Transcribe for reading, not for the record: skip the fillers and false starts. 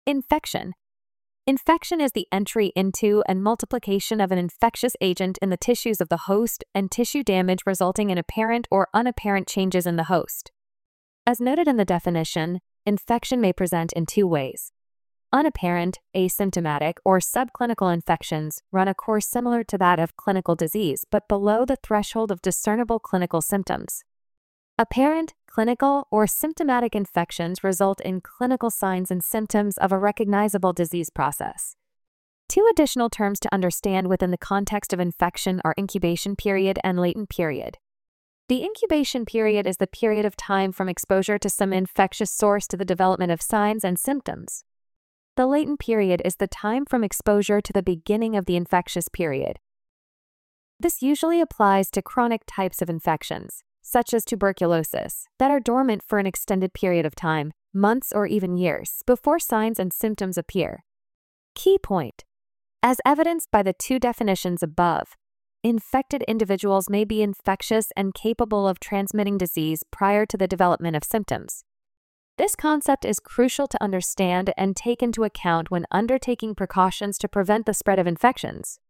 Infection. Infection is the entry into and multiplication of an infectious agent in the tissues of the host and tissue damage resulting in apparent or unapparent changes in the host. As noted in the definition, infection may present in two ways. Unapparent, asymptomatic, or subclinical infections run a course similar to that of clinical disease but below the threshold of discernible clinical symptoms. Apparent, clinical, or symptomatic infections result in clinical signs and symptoms of a recognizable disease process. Two additional terms to understand within the context of infection are incubation period and latent period. The incubation period is the period of time from exposure to some infectious source to the development of signs and symptoms. The latent period is the time from exposure to the beginning of the infectious period. This usually applies to chronic types of infections, such as tuberculosis, that are dormant for an extended period of time, months or even years, before signs and symptoms appear. Key point: as evidenced by the two definitions above, infected individuals may be infectious and capable of transmitting disease prior to the development of symptoms. This concept is crucial to understand and take into account when undertaking precautions to prevent the spread of infections.